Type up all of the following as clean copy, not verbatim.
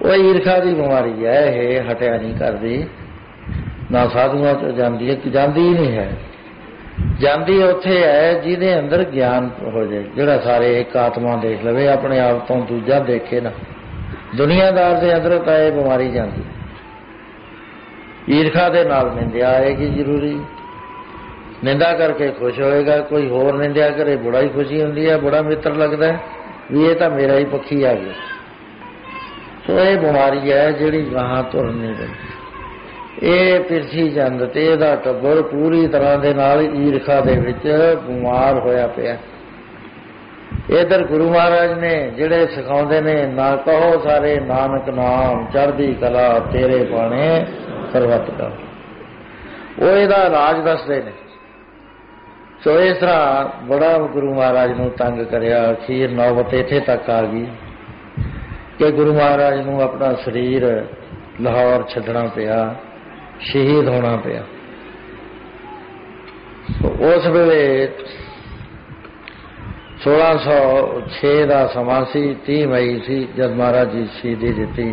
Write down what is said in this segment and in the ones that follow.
वो ईर्खा की बीमारी है, ये हटिया नहीं करती, ना साधुआं चो जाती है, जाती ही नहीं है। जाती उत्थे है जिहदे अंदर ज्ञान हो जाए, जिहड़ा सारे एक आत्मा देख लवे, अपने आप तो दूजा देखे ना। दुनियादार के अंदर तो यह बीमारी जाती। ईर्खा के नाल निंदा आएगी जरूरी, निंदा करके खुश होएगा, कोई होर निंदा करे बड़ा ही खुशी होती है, बड़ा मित्र लगता है भी ये तो मेरा ही पक्षी आ गया। तो यह बीमारी है जिहड़ी वहां तुर नहीं देती। ये पिरछी चंद ते इहदा टब्बर पूरी तरह दे नाल ईर्खा दे विच बीमार होया पिया। इधर गुरु महाराज ने जिहड़े सिखाउंदे ने, ना कहो सारे नानक नाम चढ़दी कला तेरे पाने सरबत का, वो इहदा राज दसदे ने। सो इस तरह बड़ा गुरु महाराज नूं तंग करिया, अखीर नौबत इत्थे तक आ गई कि गुरु महाराज नूं अपना शरीर लाहौर छड्डना पिया, शहीद होना पिया। उस वेले 1606 का समा सी, 30 मई सी जब महाराज जी शहीदी दिती।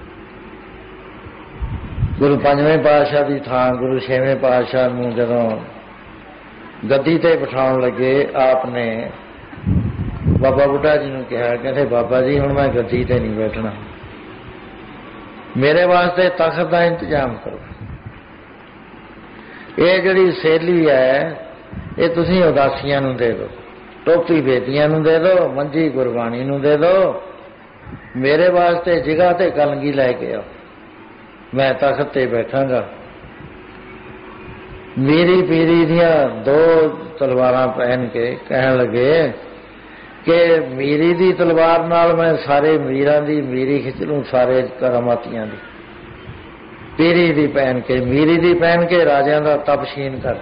गुरु पंजवें पातशाह की थां गुरु छेवें पातशाह नूं जदों गद्दी ते बिठाउण लगे, आपने बाबा बुढ़ा जी नूं कहा, कहते बाबा जी हुण मैं गद्दी ते नहीं बैठना, मेरे वास्ते तख्त का इंतजाम करो। ये जिहड़ी सहेली है ये तुसीं उदासियां नूं दे दो, टोपी बेटियां नूं दे दो, मंजी गुरबाणी नूं दे दो, मेरे वास्ते जगह ते कलंगी लैके आओ, मैं तख्त ते बैठांगा। मेरी पीरी दियां 2 तलवारां पहन के कहन लगे कि मीरी दी तलवार नाल मैं सारे मीरां दी मीरी खिच लूं, सारे करामातियां दी। पीरी दी पहन के, मीरी दी पहन के राजियां दा तपशीन कर।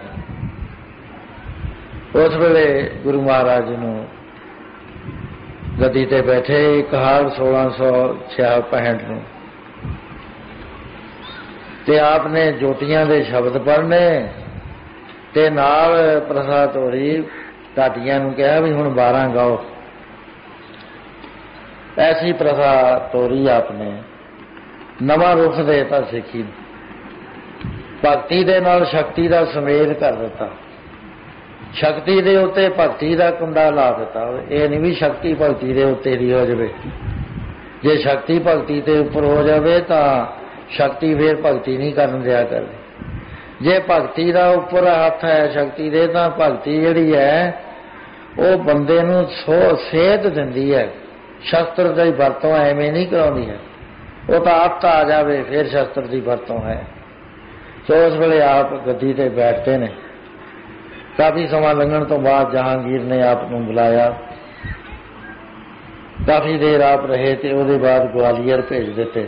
उस वेले गुरु महाराज नूं गद्दी ते बैठे कहाल 1665 नूं ते आपने जोटियां दे शब्द पढ़ने ते नाल प्रसा तोड़ी ढाटियां नूं कहा भी हुण 12 गाओ। ऐसी प्रथा तोरी आपने, नवा रुख देता सिखी, भगती दे नाल शक्ति का समेल कर दिता, शक्ति दे उत्ते भगती का कुंडा ला दिता। ये नहीं भी शक्ति भगती दे उत्ते दी हो जाए, जे शक्ति भगती के उपर हो जाए तो शक्ति फिर भगती नहीं करन दिया कर। जे भगती का उपर हथ है शक्ति दे, तो भगती जिहड़ी है वो बंदे नूं सेध दिंदी है, शस्त्र की वरतों एवें नहीं कराउंदी है, वो तो आप आ जाए फिर शस्त्र की वरतों है। तो उस वेले आप गद्दी ते बैठते ने। काफ़ी समा लंघण तो बाद जहांगीर ने आप नूं बुलाया, काफ़ी देर आप रहे ते उहदे बाद ग्वालियर भेज दिते।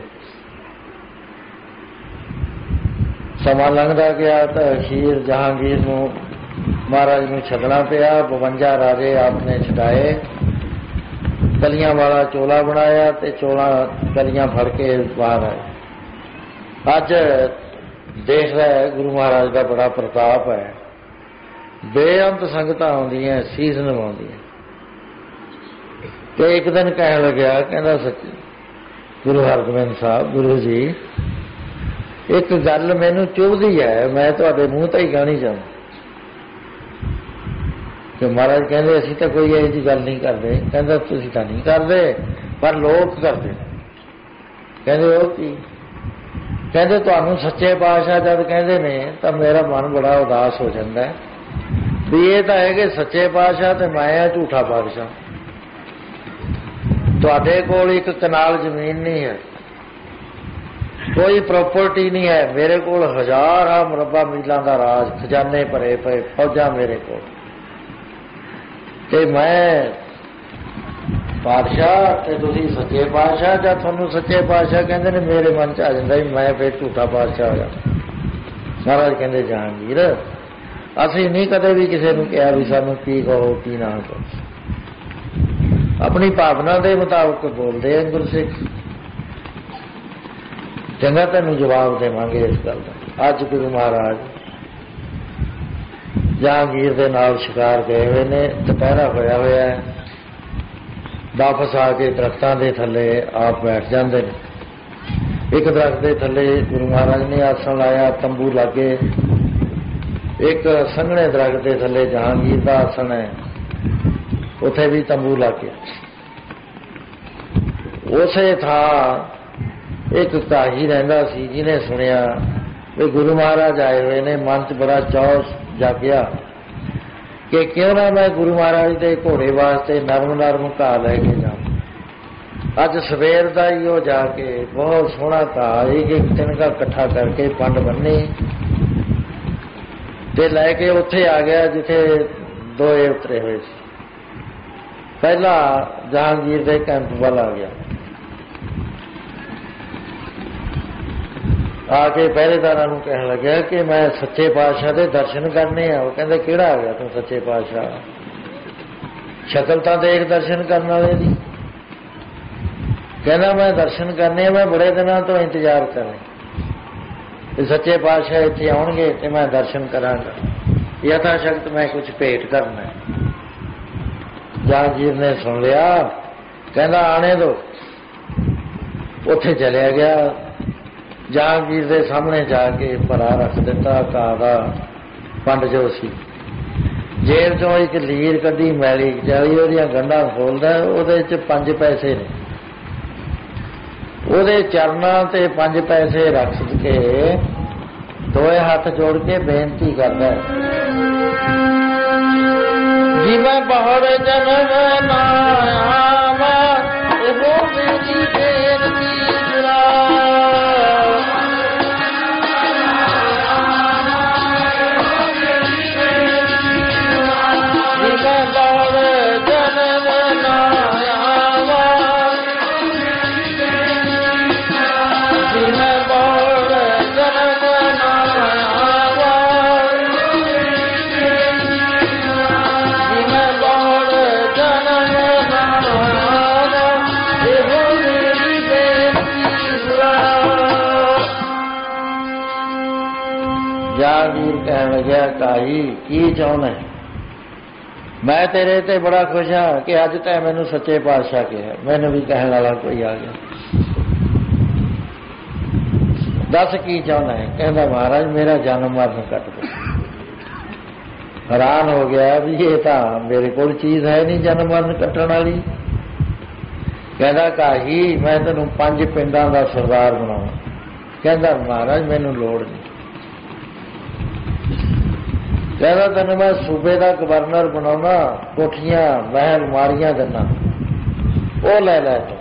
समा लंघदा गया तो अखीर जहांगीर नूं महाराज नूं छड्डना पिया। 52 राजे आपने छडाए, कलियां वाला चोला बनाया ते चोला कलियां फड़ के बाहर आए। अज देख रहा है गुरु महाराज का बड़ा प्रताप है, बेअंत संगत आउंदियां सीस नवाउंदियां। तो एक दिन कहन लग्या, कहंदा सच्ची गुरु हरगोबिंद साहब, गुरु जी एक गल मैनू चुभदी है, मैं तुहाडे मूँह तो ही कहनी चाहूँ। कि महाराज कहते असीं तो कोई यही जी गल नहीं करते। कहता तुसीं तां नहीं करते पर लोग करते। कहते वो की? कहते तुहानूं सच्चे पातशाह जब कहते ने तो मेरा मन बड़ा उदास हो जाता है भी ये तो है कि सच्चे पातशाह तो मैं हाँ झूठा पातशाह। तुहाडे कोल एक कनाल जमीन नहीं है, कोई प्रॉपर्टी नहीं है, मेरे कोल 1000 मुरब्बा मीलों का राज, खजाने भरे पे, फौजा मेरे को, ते मैं पातशाह ते तुसीं सच्चे पातशाह। जब तुहानूं सच्चे पातशाह कहते ने मेरे मन च आ जाता मैं फिर झूठा पातशाह होया। महाराज कहते जहांगीर असीं नहीं कदे भी किसी नूं कहा भी सानूं की कहो की ना कहो, अपनी भावना के मुताबिक बोलते हैं गुरसिख। चंगा तैनूं जवाब देवांगे इस गल का। अज गुरु महाराज जहांगीर दे नाल शिकार गए हुए ने, दुपहरा होया होया है, वापस आके दरख्तां दे थले आप बैठ जाते हैं। एक दरख्त के थले गुरु महाराज ने आसन लाया, तंबू लागे। एक संघने दरख्त के थले जहांगीर का आसन है, उथे भी तंबू लागे। उसे था एक काही रहिंदा सी, जिन्हें सुनिया भी गुरु महाराज आए हुए ने। मन च बड़ा चौस जागया कि क्यों ना मैं गुरु महाराज के घोड़े वास्ते नरम नरम घा लैके जाऊं। अज सवेर का ही हो जाके बहुत सोहना घा एक एक तिनका इकट्ठा करके पंड बन्नी ते लैके उत्थे आ गया जिथे दोए उतरे हुए सी। पहला जहांगीर के कैंप वाल आ गया। आके पहरेदार कह लग्या कि मैं सच्चे पातशाह के दर्शन करने आ। वो कहते किहड़ा आ गया तू सच्चे पातशाह, शक्ल तो देख दर्शन करने वाले दी। कहना मैं दर्शन करने, मैं बड़े दिनों तो इंतजार कर रहा, सच्चे पातशाह इत्थे आउणगे ते मैं दर्शन करांगा। यथाशक्त मैं कुछ भेंट करना है। जहांगीर ने सुन लिया, कहना आने दो। उत्थे चलिया गया। जहांगीर के सामने जाके भरा रख दिता घा का पंड जो सी। जेब चो एक लीर कड्डी मैली जाली, ओहदियां गंढां खोलदा, ओहदे च 5 पैसे ने। ओहदे चरनां ते 5 पैसे रख के दोए हाथ जोड़ के बेनती करदा है, जी मैं बहुत जन्म ना आवा, वो मेरी बेनती सुना। जहांगीर कहन लग्या, काही की चाहुंदा है? मैं तेरे ते बड़ा खुश हाँ कि अज तैं मैनू सच्चे पातशाह कहा। मैनू भी कहने वाला कोई आ गया। दस की चाहुंदा है? कहंदा महाराज मेरा जन्म मरण कट दो। हैरान हो गया भी ये तो मेरे को चीज है नहीं जन्म मरण कट्टण वाली। कहंदा काही मैं तैनू 5 पिंडां दा सरदार बनाऊं। कहंदा महाराज मैनू लोड़ नहीं। कहता तेन मैं सूबे का गवर्नर बनाना, कोठियां महल मारियां देना, वो ले लै। तो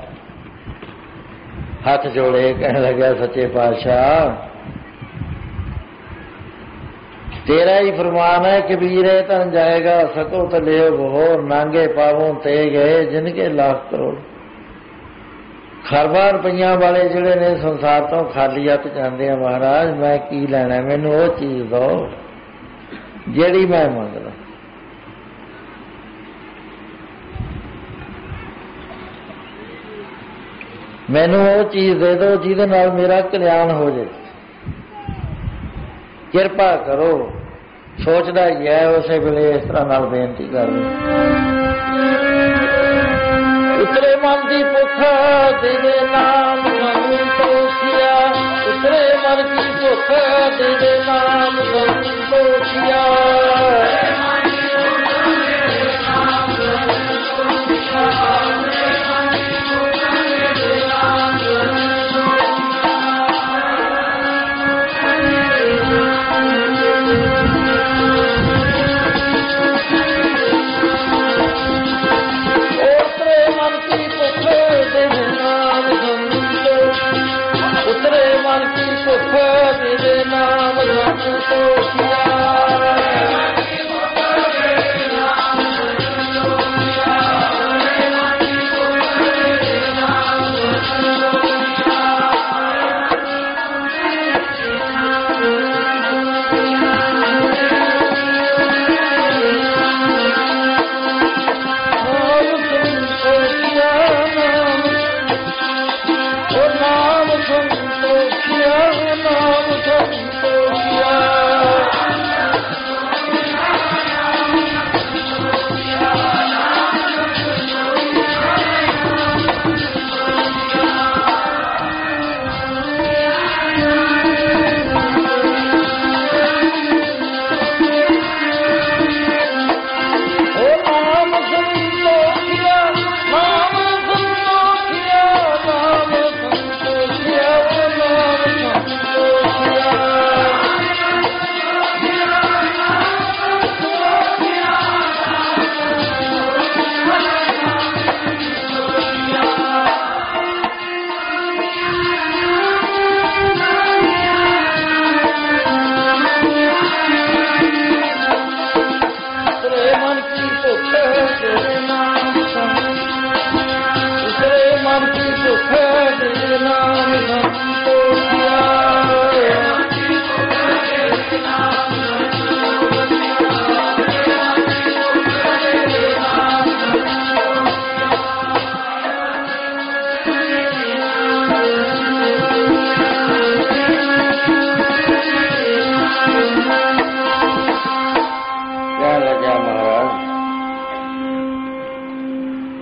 हाथ जोड़े कहने लगे सच्चे पातशाह तेरा ही फरमान है, कबीर है तन जाएगा, सको तो ले वो नांगे पावों ते गए जिनके लाख करोड़। खरबां रुपइया वाले जिहड़े ने संसार तो खाली हथ जाते हैं। महाराज मैं की लैना, मैनू वो चीज दो ਜਿਹੜੀ मैं मंगदा। मैनू वो चीज दे दो जिहदे नाल मेरा कल्याण हो जाए, किरपा करो। सोचदा ही है उसे वेले इस तरह नाल बेनती कर ली। उतरे मन की भुख तेरे नाम संतोषिया, उतरे मन की भुख तेरे नाम संतोषिया। तेरे नाम संतोषिया। नाम संतोषिया, नाम संतोषिया।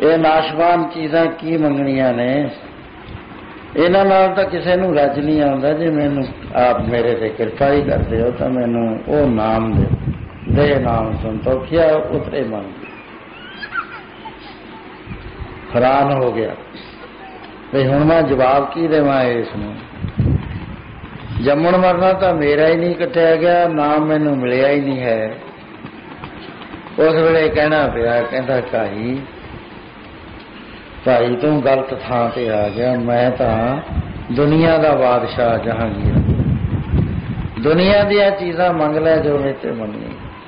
ਇਹ ਨਾਸ਼ਵਾਨ ਚੀਜ਼ਾਂ ਕੀ ਮੰਗਣੀਆਂ ਨੇ? ਇਹਨਾਂ ਨਾਲ ਤਾਂ ਕਿਸੇ ਨੂੰ ਰੱਜ ਨਹੀਂ ਆਉਂਦਾ। ਜੇ ਮੈਨੂੰ ਆਪ ਮੇਰੇ ਤੇ ਕਿਰਪਾ ਹੀ ਕਰਦੇ ਹੋ ਤਾਂ ਮੈਨੂੰ ਉਹ ਨਾਮ ਦੇ ਨਾਮ ਸੰਤੋਖਿਆ ਉਤਰੇ ਮਨ। ਹੈਰਾਨ ਹੋ ਗਿਆ ਵੀ ਹੁਣ ਮੈਂ ਜਵਾਬ ਕੀ ਦੇਵਾਂ ਇਸ ਨੂੰ। ਜੰਮਣ ਮਰਨਾ ਤਾਂ ਮੇਰਾ ਹੀ ਨਹੀਂ ਕੱਟਿਆ ਗਿਆ, ਨਾਮ ਮੈਨੂੰ ਮਿਲਿਆ ਹੀ ਨਹੀਂ ਹੈ। ਉਸ ਵੇਲੇ ਕਹਿਣਾ ਪਿਆ, ਕਹਿੰਦਾ ਭਾਈ ਤੂੰ ਗਲਤ ਥਾਂ ਤੇ ਆ ਗਿਆ। ਮੈਂ ਤਾਂ ਦੁਨੀਆ ਦਾ ਬਾਦਸ਼ਾਹ ਜਹਾਂਗੀਰ, ਦੁਨੀਆ ਦੀਆਂ ਚੀਜ਼ਾਂ ਮੰਗ ਲੈ ਜੋ ਮੇਰੇ ਤੇ ਮੰਗੀ।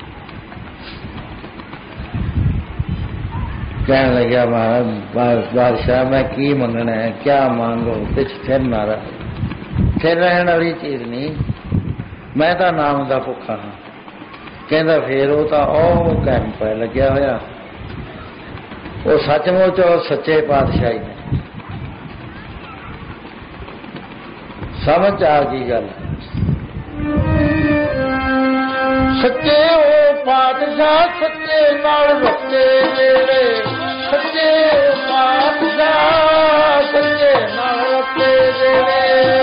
ਕਹਿਣ ਲੱਗਿਆ ਮਹਾਰਾਜ ਬਾਦਸ਼ਾਹ ਮੈਂ ਕੀ ਮੰਗਣਾ ਹੈ, ਕਿਆ ਮੰਗੋ, ਪਿੱਛ ਫਿਰ ਨਾ ਰਹੇ। ਫਿਰ ਰਹਿਣ ਵਾਲੀ ਚੀਜ਼ ਨਹੀਂ, ਮੈਂ ਤਾਂ ਨਾਮ ਦਾ ਭੁੱਖਾ ਹਾਂ। ਕਹਿੰਦਾ ਫੇਰ ਉਹ ਤਾਂ ਉਹ ਕਹਿਣ ਪੈ ਲੱਗਿਆ ਹੋਇਆ, ਉਹ ਸੱਚਮੁੱਚ ਉਹ ਸੱਚੇ ਪਾਤਸ਼ਾਹੀ ਨੇ। ਸਮਝ ਆ ਗਈ ਗੱਲ। ਸੱਚੇ ਉਹ ਪਾਤਸ਼ਾਹ ਸੱਚੇ ਨਾਲ ਰੱਖੇ ਜਿਹੜੇ, ਸੱਚੇ ਪਾਤਸ਼ਾਹ ਸੱਚੇ ਨਾਲ ਰੱਖੇ ਜਿਹੜੇ।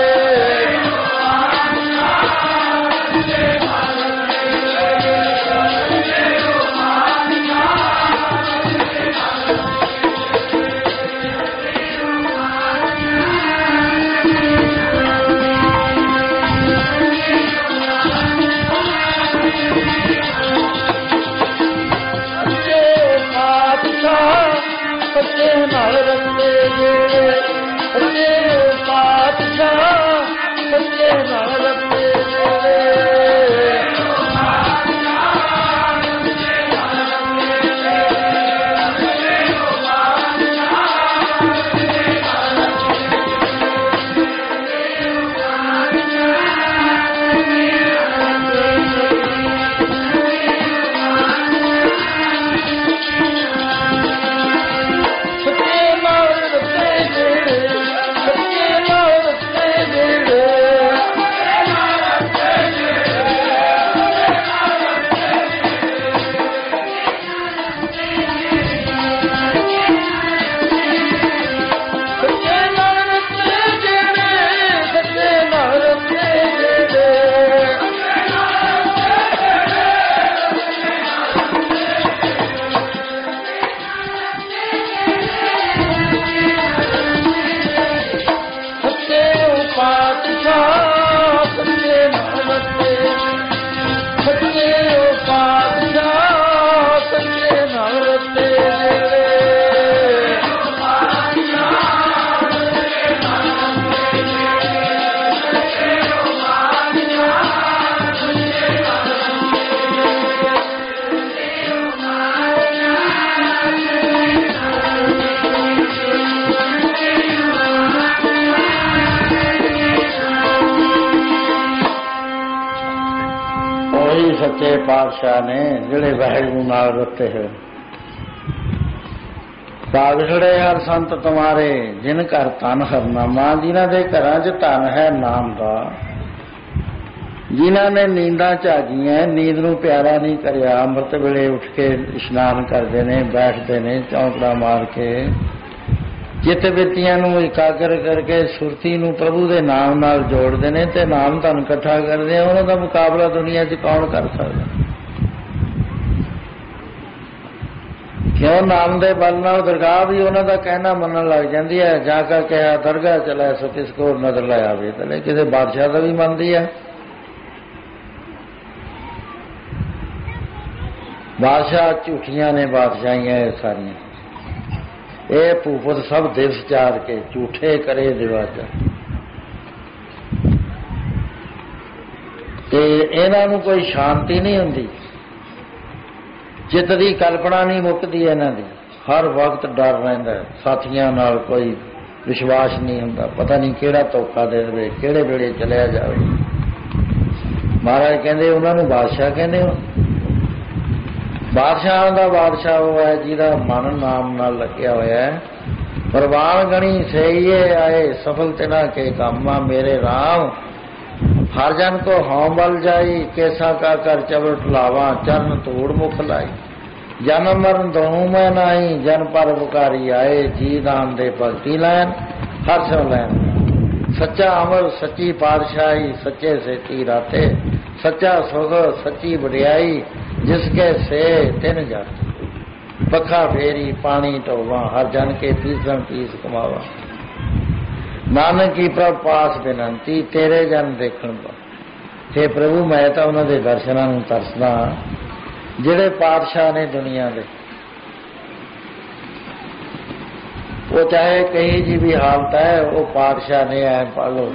ਸੱਚੇ ਨਾਲ ਰੱਖੇ ਜਿਹੜੇ, ਸੱਚੇ ਪਾਤਸ਼ਾਹ ਸੱਚੇ ਨਾਲ ਰੱਖੇ ਜਿਹੜੇ। ਸੱਚੇ ਪਾਤਸ਼ਾਹ ਨੇ ਜਿਹੜੇ ਵਾਹਿਗੁਰੂ ਨਾਲ ਰੱਤੇ ਹੋਏ। ਭਾਗਛੜੇ ਹਰ ਸੰਤ ਤੁਮਾਰੇ ਜਿਨ ਘਰ ਧਨ ਹਰਨਾਮਾ, ਜਿਨ੍ਹਾਂ ਦੇ ਘਰਾਂ 'ਚ ਧਨ ਹੈ ਨਾਮ ਦਾ, ਜਿਨ੍ਹਾਂ ਨੇ ਨੀਂਦਾਂ ਝਾਗੀਆਂ, ਨੀਂਦ ਨੂੰ ਪਿਆਰਾ ਨਹੀਂ ਕਰਿਆ, ਅੰਮ੍ਰਿਤ ਵੇਲੇ ਉੱਠ ਕੇ ਇਸ਼ਨਾਨ ਕਰਦੇ ਨੇ, ਬੈਠਦੇ ਨੇ ਚੌਂਕੜਾ ਮਾਰ ਕੇ, ਚਿੱਤ ਬਿਰਤੀਆਂ ਨੂੰ ਇਕਾਗਰ ਕਰਕੇ ਸੁਰਤੀ ਨੂੰ ਪ੍ਰਭੂ ਦੇ ਨਾਮ ਨਾਲ ਜੋੜਦੇ ਨੇ ਤੇ ਨਾਮ ਧਨ ਇਕੱਠਾ ਕਰਦੇ ਆ। ਉਹਨਾਂ ਦਾ ਮੁਕਾਬਲਾ ਦੁਨੀਆ 'ਚ ਕੌਣ ਕਰ ਸਕਦਾ? ਕਿਉਂ? ਨਾਮ ਦੇ ਬਲ ਨਾਲ ਦਰਗਾਹ ਵੀ ਉਹਨਾਂ ਦਾ ਕਹਿਣਾ ਮੰਨਣ ਲੱਗ ਜਾਂਦੀ ਹੈ। ਜਾ ਕੇ ਕਿਹਾ ਦਰਗਾਹ ਚਲਾ ਸੋ ਕਿਸ ਕੋ ਨਜ਼ਰ ਲੈ ਆਵੇ, ਤੇ ਕਿਸੇ ਬਾਦਸ਼ਾਹ ਦਾ ਵੀ ਮੰਨਦੀ ਹੈ। ਬਾਦਸ਼ਾਹ ਝੂਠੀਆਂ ਨੇ ਬਾਦਸ਼ਾਹੀਆਂ ਇਹ ਸਾਰੀਆਂ। ਇਹ ਭੂਪਤ ਸਭ ਦਿਵਸ ਚਾਰ ਕੇ ਝੂਠੇ ਕਰੇ ਦਿਵਾਜਾ। ਤੇ ਇਹਨਾਂ ਨੂੰ ਕੋਈ ਸ਼ਾਂਤੀ ਨਹੀਂ ਹੁੰਦੀ, ਚਿੱਤ ਦੀ ਕਲਪਨਾ ਨਹੀਂ ਮੁੱਕਦੀ ਇਹਨਾਂ ਦੀ। ਹਰ ਵਕਤ ਡਰ ਰਹਿੰਦਾ, ਸਾਥੀਆਂ ਨਾਲ ਕੋਈ ਵਿਸ਼ਵਾਸ ਨਹੀਂ ਹੁੰਦਾ, ਪਤਾ ਨਹੀਂ ਕਿਹੜਾ ਧੋਖਾ ਦੇ ਦੇਵੇ, ਕਿਹੜੇ ਵੇਲੇ ਚਲਿਆ ਜਾਵੇ। ਮਹਾਰਾਜ ਕਹਿੰਦੇ ਉਹਨਾਂ ਨੂੰ ਬਾਦਸ਼ਾਹ ਕਹਿੰਦੇ ਹੋ। ਬਾਦਸ਼ਾਹਾਂ ਦਾ ਬਾਦਸ਼ਾਹ ਉਹ ਹੈ ਜਿਹਦਾ ਮਨ ਨਾਮ ਨਾਲ ਲੱਗਿਆ ਹੋਇਆ ਹੈ। ਪ੍ਰਵਾਨ ਗਣੀ ਸਹੀਏ ਆਏ ਸਫਲ ਤਿਨਾ ਕੇ ਕਾਮਾ, ਮੇਰੇ ਰਾਮ ਹਰ ਜਨ ਕੋ ਹਉ ਬਲ ਜਾਈ, ਕੈਸਾ ਕਾ ਕਰ ਚਵਟ ਲਾਵਾ, ਚਰਨ ਧੂੜ ਮੁਖ ਲਾਈ। जन्म मरण दोनों में नाही, जन पर बुकारी आए, जी नाम दे भगती लैन हर सो लैन। सच्चा अमर सच्ची पातशाही, सच्चे सेती राते, सच्चा सुख सच्ची बड़ियाई, जिसके से तिन जाते। पखा फेरी पानी ढोवा, हर जन के पीसन पीस कमावा। नानक की प्रभ पास बेनती, तेरे जन देखण पा। हे प्रभु मैं तो उन्होंने दर्शनों नूं तरसदा, जिहड़े पातशाह ने दुनिया दे। वो चाहे कहीं जी भी हालत है, वो पातशाह ने है। पढ़ लो।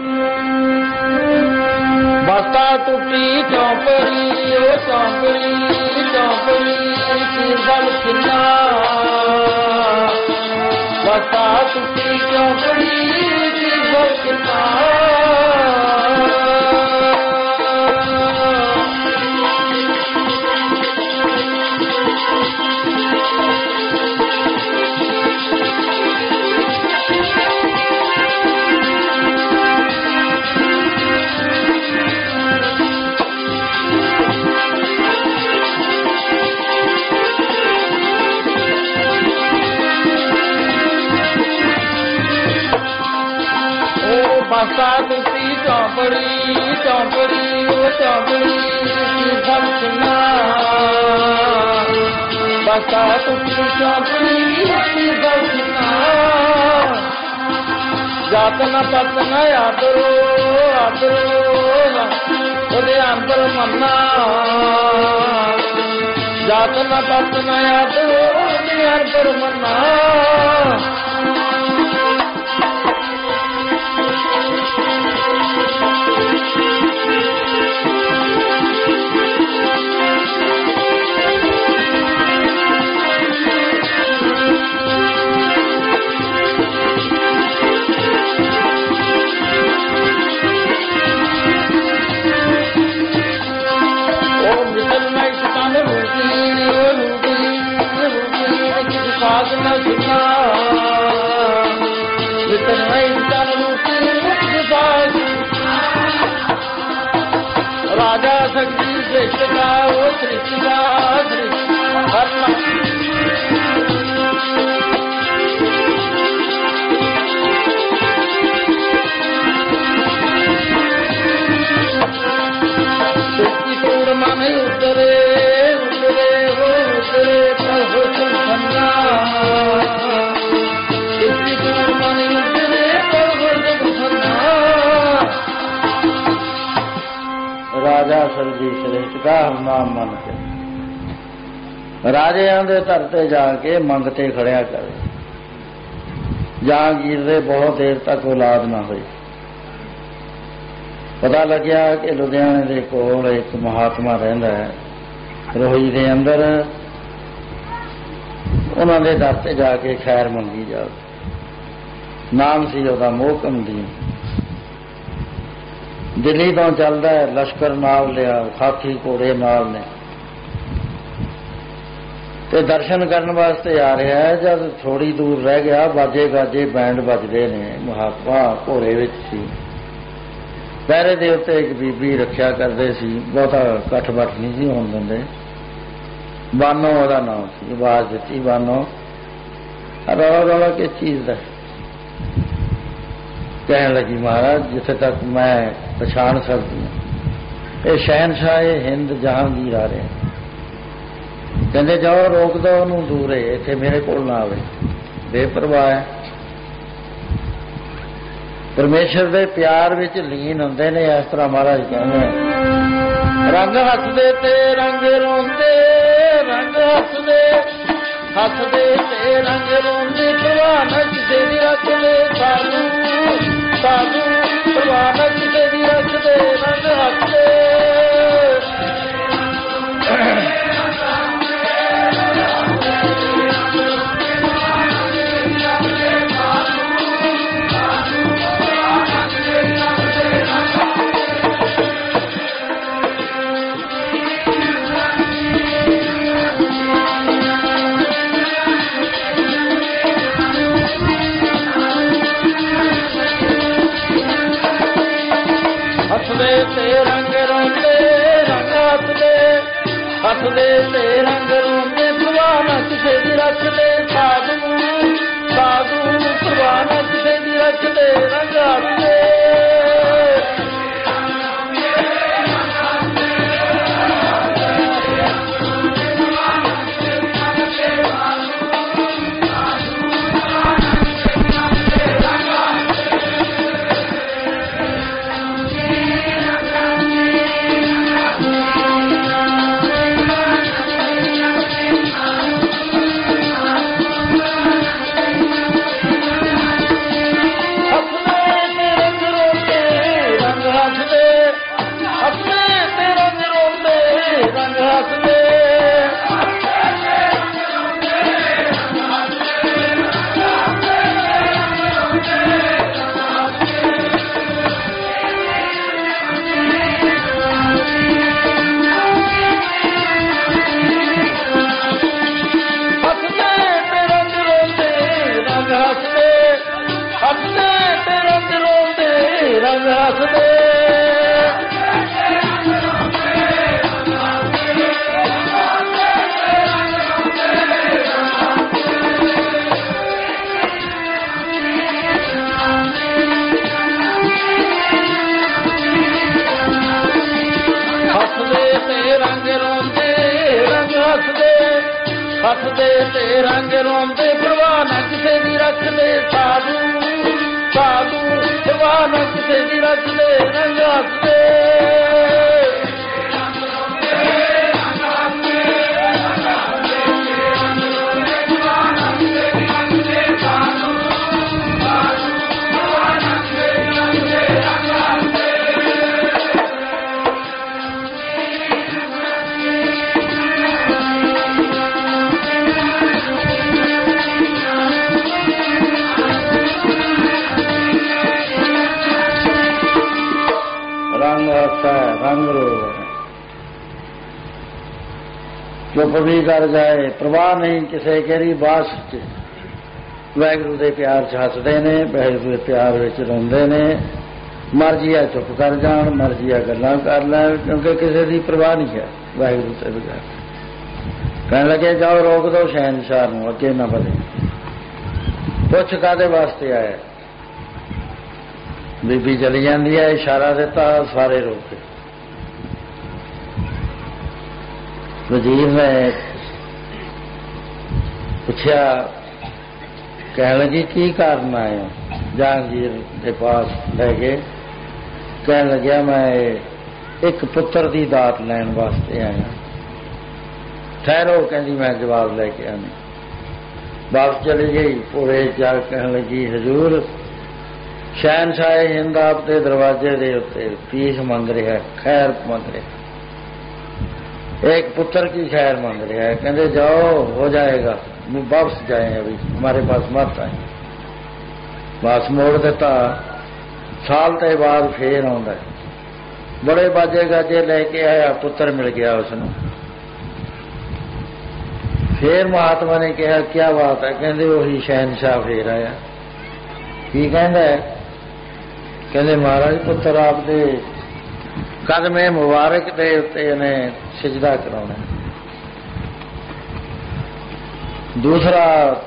बस्ता टूटी चौपड़ी, ओ चौपड़ी चौपड़ी कीर्तन किन्ना। बस्ता टूटी चौपड़ी कीर्तन किन्ना। बस्ता टूटी चौपड़ी चौपड़ी ओ चौपड़ी कीर्तन किन्ना। बस्ता टूटी चौपड़ी कीर्तन किन्ना। जात न पत न आदरो आदरो, ओदे अंतर मन्ना। जात न पत न आदरो, ओदे अंतर मन्ना। राजा शक्ति श्रेष्ठ का वो सृष्टि का सृष्टि तोड़ माने उतरे उतरे हो उतरे पर हो सुना। सृष्टि तोड़ माने उतरे पर हो सुना। राजा सरजी श्रेष्ठ का हम नाम मन के राजियां दे धरते जाके मंगते खड़िया करे। जहांगीर दे बहुत देर तक औलाद ना हुई। पता लग्या कि लुधियाने दे कोल एक महात्मा रहिंदा है रोही दे अंदर। उन्हां दे दर ते जाके खैर मंगी जाओ। नाम सी ओहदा मोहकम दीन। दिल्ली तो चलता है, लश्कर नाल लिया, हाथी घोड़े नाल ने ते दर्शन करने वास्ते आ रहा है। जब थोड़ी दूर रह गया, बाजे गाजे बैंड बजते ने। महात्मा घोड़े विच सी। पहरे दे उत्ते एक बीबी रखिया करते सी। बहुता कठ बठ नहीं सी होण दिंदे। बानो ओहदा नाम सी। आवाज दित्ती बानो, रौला रौला किस चीज का? कहने लगी महाराज जिथे तक मैं पछाण सकती हूँ ये शहनशाह हिंद जहांगीर आ रहे हैं। कहते जाओ रोक दो उन्होंने दूर है, इत्थे मेरे कोल ना आवे। बेपरवाह है। परमेश्वर के प्यार विच लीन होंदे ने। इस तरह महाराज कहते रंग हसदे ते रंग रोंदे, रंग हसदे हसदे ते रंग रोंदे। भगवान किसे भी रखदे साधु साधु, भगवान किसे भी रखदे रंग हसदे। हसदे ते रंग रोंदे रंग हसदे, हसदे ते रंग रोंदे। भगवान ਨਾ ਕਿਸੇ ਦੀ ਰੱਖਦੇ ਸਾਧੂ ਸਾਧੂ ਪ੍ਰਵਾਹ ਨਾ ਕਿਸੇ ਦੀ ਰੱਖਦੇ ਰੰਗ ਹੱਸਦੇ ਹੱਸਦੇ ਤੇ ਰੰਗ ਰੋਂਦੇ ਪ੍ਰਵਾਹ ਨਾ ਕਿਸੇ ਦੀ ਰੱਖਦੇ ਸਾਧੂ ਸਾਧੂ ਪ੍ਰਵਾਹ ਨਾ ਕਿਸੇ ਦੀ ਰੱਖਦੇ ਰੰਗ ਹੱਸਦੇ रंग रोग चुप भी कर जाए प्रवाह नहीं किसी केरी बास च वाहिगुरू दे प्यार च हसदे ने वाहिगुरू दे प्यार विच रोंदे ने मर्जी है चुप कर जान मर्जी है गल्लां कर लैण क्योंकि किसी की परवाह नहीं है वाहिगुरू ते बगैर कहने लगे जाओ रोक दो शहनशाह नूं अगे ना बढ़े पुछ कादे वास्ते आया बीबी चली जाती है इशारा दिता सारे रोके वजीर ने पूछा कह लगी की कारण आए जहांगीर के पास लैके कह लग्या मैं एक पुत्र की दात लैन वास्ते आया ठहरो कहती मैं जवाब लैके आनी वापस चली गई पूरे जा कह लगी हजूर शहनशाह हिंद आपके दरवाजे के उत्ते फीस मंग रहा है खैर मंग रहा एक पुत्र की खैर मांग रहा है कहते जाओ हो जाएगा वापस जाए अभी हमारे पास मत आए वापस मोड़ देता साल के बाद फिर आंदा बड़े बाजे गाजे लेके आया पुत्र मिल गया उसने फिर महात्मा ने कहा क्या बात है कहते वही शहनशाह फिर आया की कहता है कहते महाराज पुत्र आपके कदमे मुबारक के उत्ते ने सिजदा कराना दूसरा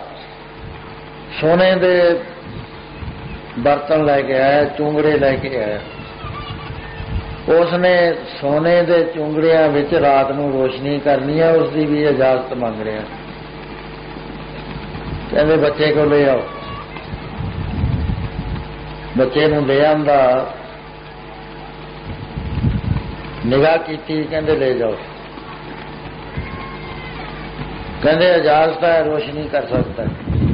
सोने दे बर्तन लैके आया चूंगड़े लैके आया उसने सोने दे चूंगड़ियां विच रात नूं रोशनी करनी है उसकी भी इजाजत मंग रहा कहते बच्चे को ले आओ बच्चे नूं ले आंदा निगाह की कहते ले जाओ कहते इजाजत है रोशनी कर सकता है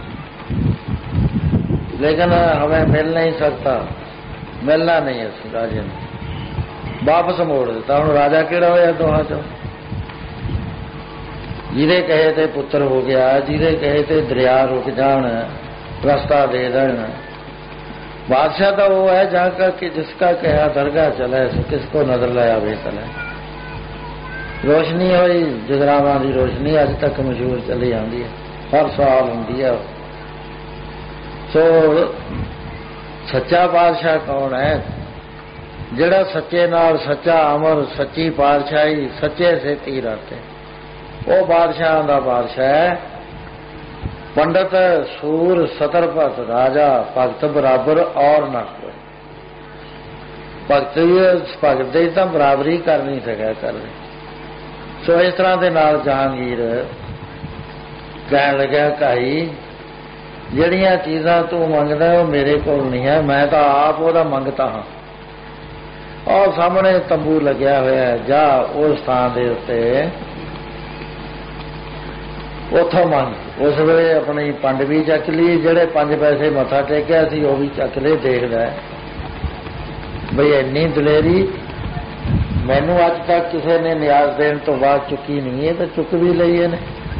लेकिन हमें मिल नहीं सकता मिलना नहीं है राजे ने वापस मोड़ दिता हूँ राजा केड़ा होया दोहां चो जिदे कहे थे पुत्र हो गया जिदे कहे थे दरिया रुक जान रास्ता दे देना बादशाह तो वो है जहाँ का कि जिसका कहा दरगाह चले सो किसको नजर लाया बेहतर है रोशनी हुई जगरावां की रोशनी अज तक मशहूर चली आती है हर साल होंगी है सो सच्चा पातशाह कौन है जिहड़ा सच्चे नाल सच्चा अमर सच्ची पातशाही सच्चे से तीर आते वो बादशाह का बादशाह है। पंडित सूर सतर भगत राजा भगत बराबर और ना कोई। भगत की तो बराबरी कर नहीं सकिया कर। सो इस तरह के नाल जहांगीर कह लग्या भाई जड़ियां चीज़ां तू मंगदा वो मेरे को नहीं है, मैं तो आप वो मंगता हाँ। और सामने तंबू लग्या होया है, जा उस स्थान के उत्ते उथों मंग। उस वे अपनी पंड भी चक ली, जेड़े 5 पैसे मत्था टेकिया सी वो भी चक ले। देखदा है बई इन्नी दलेरी मैनू अज तक किसी ने न्याज देने तो बाद चुकी नहीं है, तो चुक भी लई है।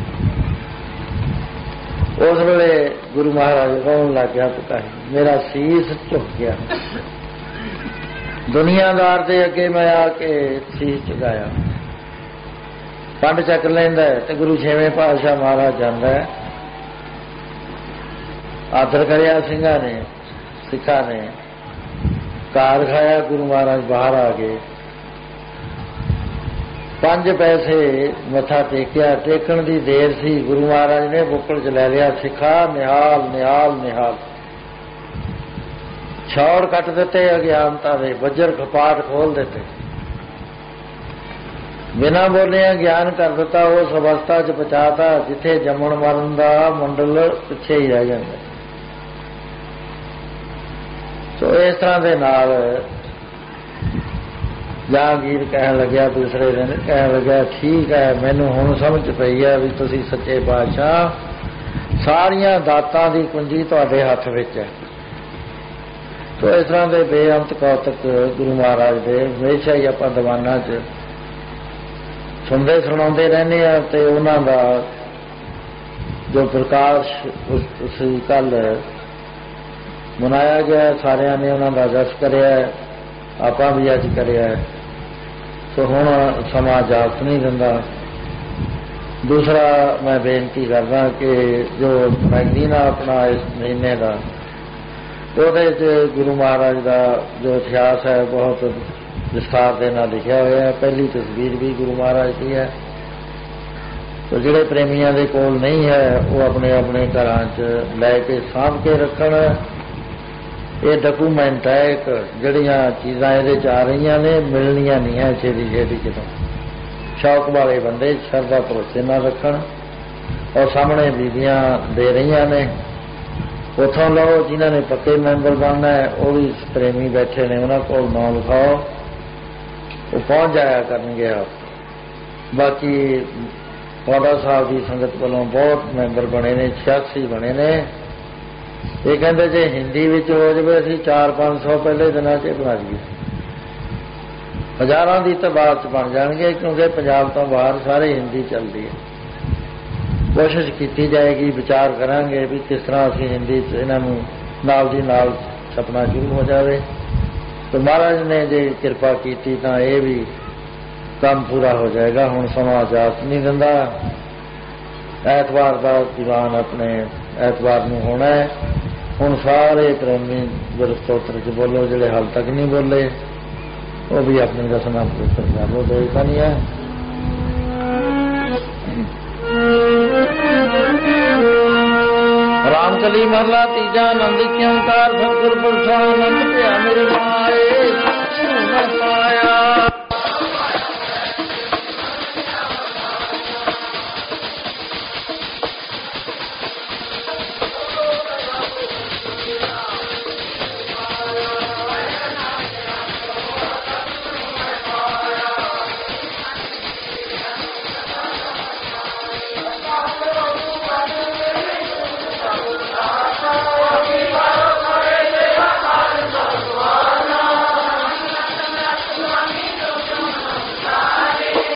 उस वे गुरु महाराज रोन लग गया, पता है मेरा शीस झुक गया। दुनियादार के अगे मैं आके शीस झुकाया। पंड चक लेंदा है तो गुरु 6वें पातशाह महाराज जांदा है, आदर करिया सिंघां ने सिखा ने, कार खाया। गुरु महाराज बाहर आ गए, 5 पैसे मत्था टेकिया। टेकण की देर सी, गुरु महाराज ने बुक्कड़ च लै लिया, सिखा निहाल निहाल निहाल। छौड़ कट दिते अज्ञानता दे, बजर खपाट खोल दिते, बिना बोलिया ज्ञान कर दिता। उस अवस्था च पहुंचाता जिथे जमन मरण का मंडल पिछे ही रह जाता। तो इस तरह के नाल जहांगीर कह लग्या दूसरे दिन, कह लग्या ठीक है मैनू हुण समझ पई है भी तुसीं सच्चे पातशाह सारियां दातां दी कुंजी तुहाडे हत्थ विच है। तो इस तरह के बेअंत कौतक गुरु महाराज दे हमेशा ही आपां दीवानां च सुनते सुनाते रहने। तो उन्होंने जो प्रकाश उस कल मनाया गया, सारिया ने उन्होंने जस कराया, आप भी अज कराया। तो हुण समा इजाजत नहीं दिंदा। दूसरा मैं बेनती करदा कि जो मैगजीन अपना इस महीने का ਉਹਦੇ 'ਚ गुरु महाराज का जो इतिहास है बहुत विस्तार के नाल लिखा हुआ है। पहली तस्वीर भी गुरु महाराज की है। तो जिहड़े प्रेमियों के कोल नहीं है वो अपने अपने घरां 'च लैके साँभ के रखण। ये डॉकूमेंट है एक, जिहड़ियां चीज़ां इहदे 'च आ रही ने मिलनियां नहीं है छेती छेती कितों। शौक वाले बंदे श्रद्धा भरोसे नाल रखण। और सामने बीबियां दे रही ने, उथों लो। जिन्होंने पक्के मैंबर बनना है वो भी प्रेमी बैठे ने, उन्होंने को नाम लिखाओ, वो पहुँच जाया करनगे आप। बाकी पौड़ा साहब की संगत वालों बहुत मैंबर बने ने, 86 बने ने। ये कहते जे हिंदी में हो जाए असीं 400-500 पहले दिनों से बना दिए, हज़ारों की तादाद बन जाएंगे, क्योंकि पंजाब तो बाहर सारे हिंदी चलती है। कोशिश की जाएगी, विचार करांगे भी किस तरह असीं हिंदी इन्हों नाल दी नाल छपना शुरू हो जाए। तो महाराज ने जे कृपा की तो ये भी काम पूरा हो जाएगा। हुण समा इजाजत नहीं दिंदा। ऐतवार का दीवान अपने ऐतवार में होना है। हुण सारे प्रेमी गुरस्तोत्र च बोलो, जिहड़े हाल तक नहीं बोले वो भी अपनी रसना पवित्र कर लो। देखता नहीं है रामकली महला तीजा आनंद क्योंकार सतगुर पुरषानंद भया मेरे